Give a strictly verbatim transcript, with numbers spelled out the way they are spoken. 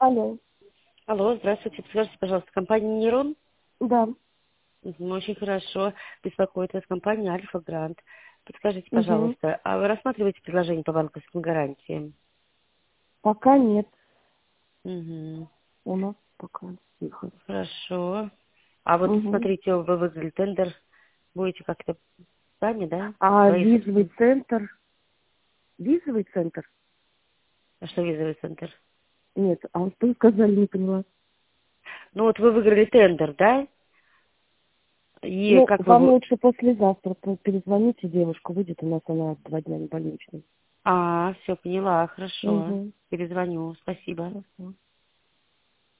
Алло. Алло, здравствуйте. Подскажите, пожалуйста, компания Нейрон? Да. Мгм, очень хорошо. Беспокоит вас компания Альфа Грант. Подскажите, Угу. пожалуйста, а вы рассматриваете предложение по банковским гарантиям? Пока нет. Угу. У нас пока тихо. Хорошо. А вот Угу. смотрите, вы выиграли тендер, будете как-то сами, да? А Свои визовый собственные. центр? Визовый центр? А что визовый центр? Нет. А вот что вы сказали, не поняла. Ну вот вы выиграли тендер, да? И Ну, как вам вы... лучше послезавтра по- перезвоните, девушка выйдет, у нас она два дня на больничной. А, все, поняла, хорошо. Угу. Перезвоню, спасибо. Хорошо.